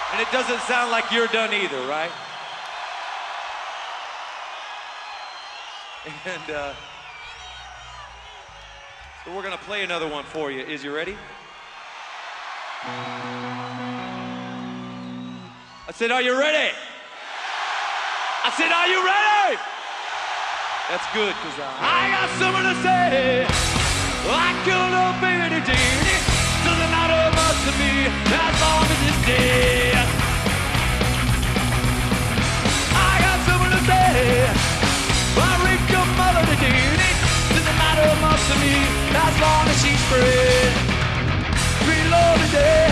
And it doesn't sound like you're done either, right? And so we're gonna play another one for you. Is you ready? I said, are you ready? I said, are you ready? That's good, cause I got something to say. I killed a baby today. Doesn't matter much to me as long as it's dead. I got something to say. I raped your mother today. Doesn't matter much to me as long as she's free. Reload today.